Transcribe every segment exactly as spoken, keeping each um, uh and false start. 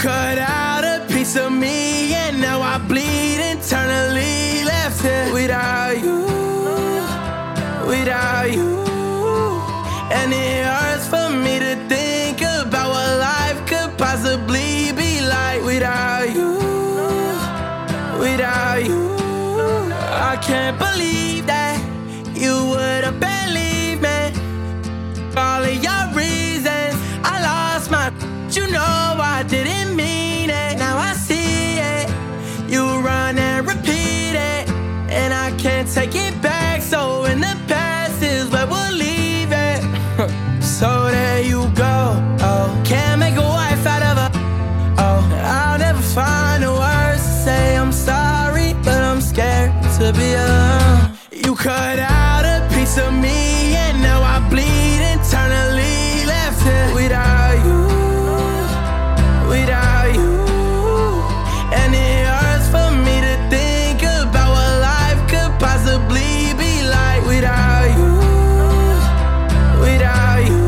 cut out a piece of me, and now I bleed internally. Left here without you, without you. And it hurts for me to think about what life could possibly be like without you, without you. I can't believe that you would've believed me. All of your reasons, I lost my. You know I didn't mean it. Now I see it. You run and repeat it, and I can't take it back. So in the past is where we'll leave it. So there you go. Oh, can't make a wife out of her. Oh, I'll never find the words to say I'm sorry, but I'm scared to be alone. You cut out a piece of me, and now I bleed internally. Left here without you, without you. And it hurts for me to think about what life could possibly be like without you, without you.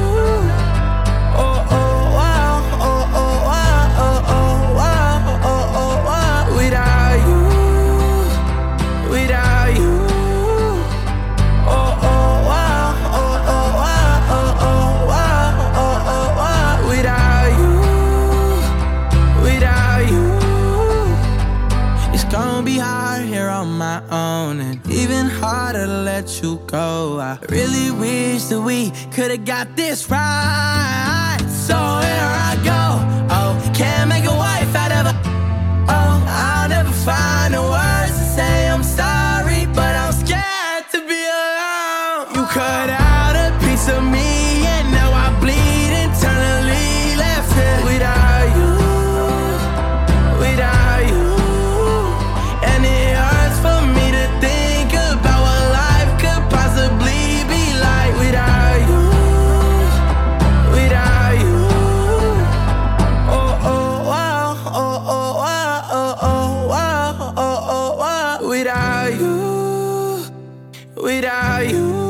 Oh, oh, wow, oh, oh, wow, oh, oh, wow, oh, oh, wow. Without you, without you. Oh, oh, wow, oh, oh, wow, oh, oh, wow, oh, oh, wow. Without you, without you. It's gonna be hard here on my own, and even harder to let you go. I really wish that we could've got this right. So here I go. Oh, can't make a wife out of her. Oh, I'll never find the words to say I'm sorry, but I'm scared to be alone. You cut out a piece of me, and now I bleed internally. Left here without you, without you. And it hurts for me to think about what life could possibly be like without you, without you. Oh, oh, wow, oh, oh, wow, oh, oh, wow, oh, oh, wow. Without you, without you.